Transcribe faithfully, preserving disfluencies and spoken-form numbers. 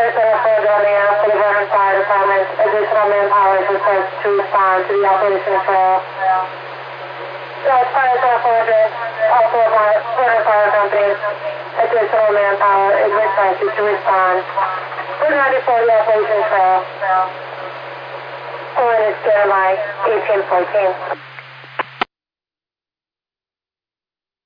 Fire Center Philadelphia for the Vernon Fire Department. Additional manpower is requested to respond to the operation trail. South Fire Center Philadelphia, also a Vernon Fire Company. Additional manpower is requested to respond. We're ready for the operation trail. Pulling is standby, eighteen fourteen.